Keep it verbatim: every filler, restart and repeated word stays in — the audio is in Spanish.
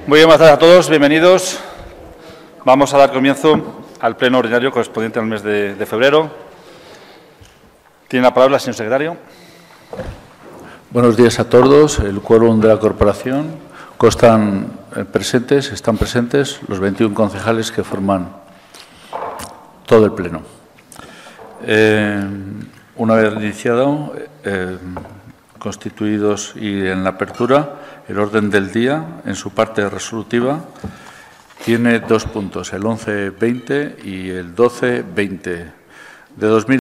Muy bien, buenas tardes a todos, bienvenidos. Vamos a dar comienzo al pleno ordinario correspondiente al mes de, de febrero. Tiene la palabra el señor secretario. Buenos días a todos. El quórum de la corporación constan presentes, están presentes los veintiún concejales que forman todo el pleno. Eh, una vez iniciado, eh, constituidos y en la apertura, el orden del día, en su parte resolutiva, tiene dos puntos, el once veinte y el doce veinte de dos mil